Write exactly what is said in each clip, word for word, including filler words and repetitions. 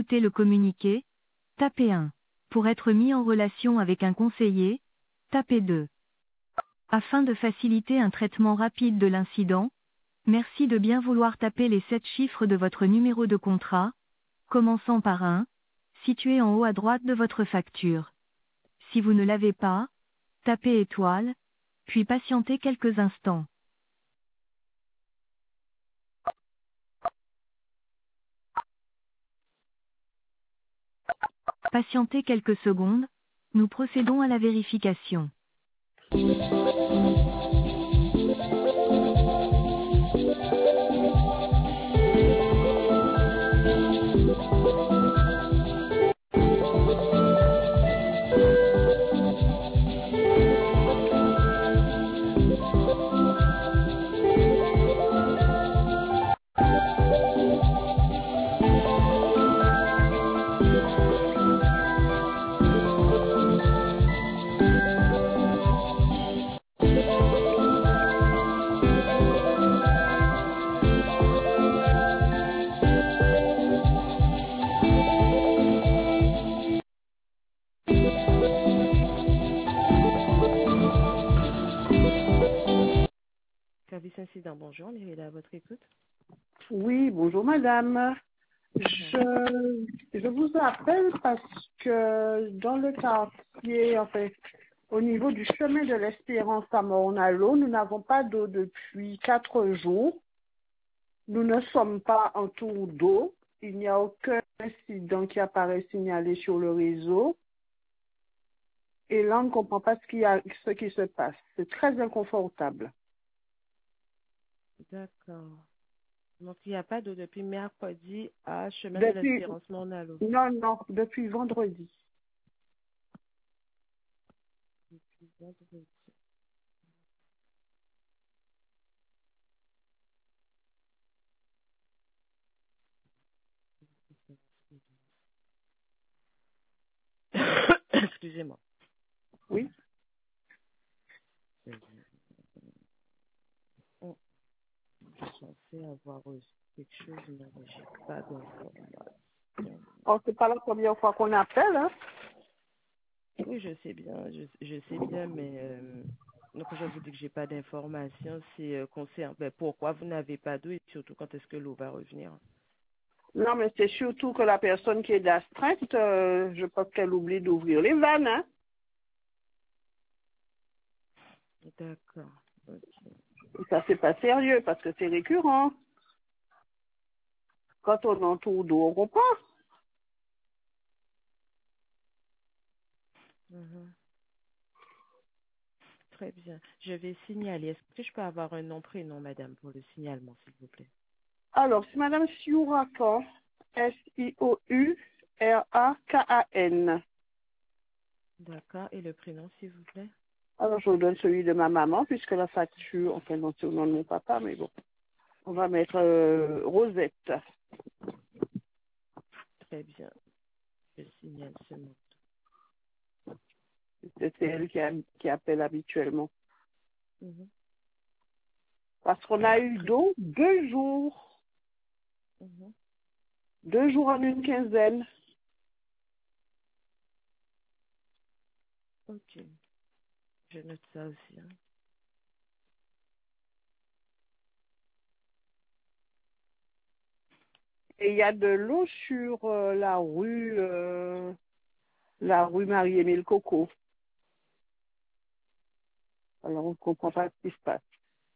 écouter le communiqué, tapez un. Pour être mis en relation avec un conseiller, tapez deux. Afin de faciliter un traitement rapide de l'incident, merci de bien vouloir taper les sept chiffres de votre numéro de contrat, commençant par un, situé en haut à droite de votre facture. Si vous ne l'avez pas, tapez étoile, puis patientez quelques instants. Patientez quelques secondes, nous procédons à la vérification. Service incident, bonjour, Myriel, à votre écoute. Oui, bonjour madame. Je, je vous appelle parce que dans le quartier, en fait, au niveau du chemin de l'Espérance à Morne-à-l'Eau, nous n'avons pas d'eau depuis quatre jours. Nous ne sommes pas en tour d'eau. Il n'y a aucun incident qui apparaît signalé sur le réseau. Et là, on ne comprend pas ce qui, a, ce qui se passe. C'est très inconfortable. D'accord. Donc, il n'y a pas d'eau depuis mercredi à Chemin de Depuis, l'Espérance Morne-à-l'Eau. non, non, depuis vendredi. Depuis vendredi. Excusez-moi. Oui. On est censé avoir reçu quelque chose, mais je n'ai pas d'informations. Oh, c'est pas la première fois qu'on appelle, hein. Oui, je sais bien, je, je sais bien, mais euh, donc je vous dis que j'ai pas d'informations, c'est euh, concernant ben, pourquoi vous n'avez pas d'eau et surtout quand est-ce que l'eau va revenir. Non, mais c'est surtout que la personne qui est d'astreinte, euh, je pense qu'elle oublie d'ouvrir les vannes, hein. D'accord. Ok. Et ça, c'est pas sérieux parce que c'est récurrent. Quand on entoure d'eau, on comprend. Mhm. Très bien. Je vais signaler. Est-ce que je peux avoir un nom, prénom, madame, pour le signalement, s'il vous plaît? Alors, c'est Madame Siourakan, S I O U R A K A N. D'accord. Et le prénom, s'il vous plaît? Alors, je vous donne celui de ma maman puisque la facture, enfin, non, c'est au nom de mon papa, mais bon. On va mettre euh, Rosette. Très bien. Je signale ce nom. C'est elle qui, a- qui appelle habituellement. Mhm. Parce qu'on a eu Très d'eau deux jours. mhm. Deux jours en une quinzaine. Ok. Je note ça aussi. Hein. Et il y a de l'eau sur euh, la rue, euh, la rue Marie-Émile Coco. Alors on ne comprend pas ce qui se passe.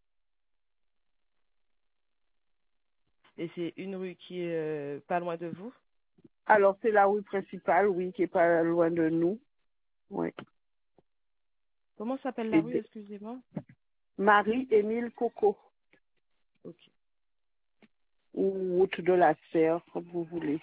Et c'est une rue qui est euh, pas loin de vous? Alors c'est la rue principale, oui, qui est pas loin de nous. Oui. Comment s'appelle la Et rue, de- excusez-moi? Marie-Émile Coco. Ok. Ou route de la Serre, comme vous voulez.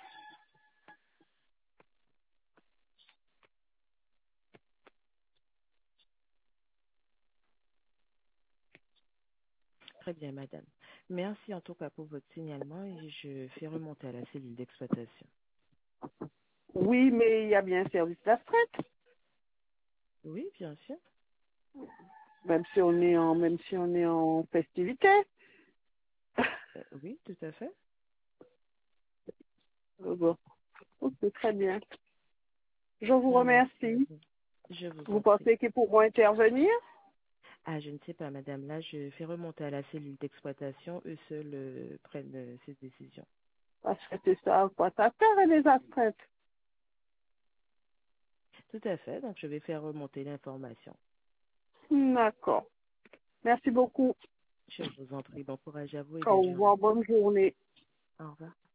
Très bien, madame. Merci en tout cas pour votre signalement et je fais remonter à la cellule d'exploitation. Oui, mais il y a bien un service d'astreinte. Oui, bien sûr. Même si on est en, même si on est en festivité. Euh, oui, tout à fait. Euh, bon. Ok. C'est très bien. Je vous remercie. Je vous Vous en pensez prie. qu'ils pourront intervenir? Ah, je ne sais pas, madame. Là, je fais remonter à la cellule d'exploitation. Eux seuls euh, prennent euh, ces décisions. Parce que c'est ça, quoi. Ça fait les astreintes. Tout à fait. Donc, je vais faire remonter l'information. D'accord. Merci beaucoup. Je vous en prie. Bon courage à vous et Au belle journée. revoir, bonne journée. Au revoir.